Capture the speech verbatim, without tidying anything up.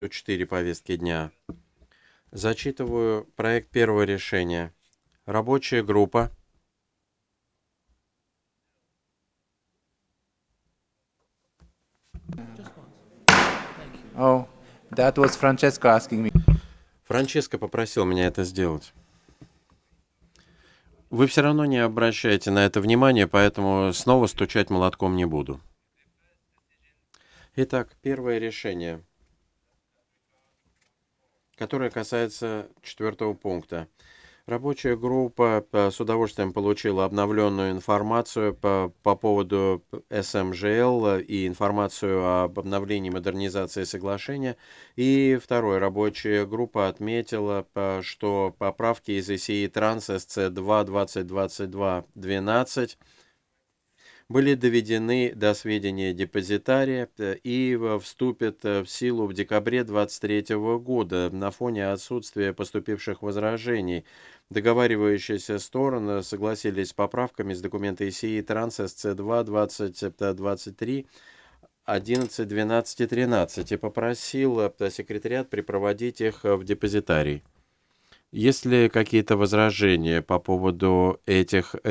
четыре повестки дня. Зачитываю проект первого решения. Рабочая группа Oh, that was Francesco asking me. Франческо попросил меня это сделать. Вы все равно не обращаете на это внимания, поэтому снова стучать молотком не буду. Итак, первое решение, которое касается четвертого пункта. Рабочая группа с удовольствием получила обновленную информацию по, по поводу эс эм жэ эл и информацию об обновлении и модернизации соглашения. И второе, рабочая группа отметила, что поправки из и си и Транс эс цэ два двадцать двадцать два двенадцать были доведены до сведения депозитария и вступят в силу в декабре две тысячи двадцать третьего года на фоне отсутствия поступивших возражений. Договаривающиеся стороны согласились с поправками с документа и си и Транс эс цэ два двадцать двадцать три одиннадцать двенадцать и тринадцать и попросил секретариат припроводить их в депозитарий. Есть ли какие-то возражения по поводу этих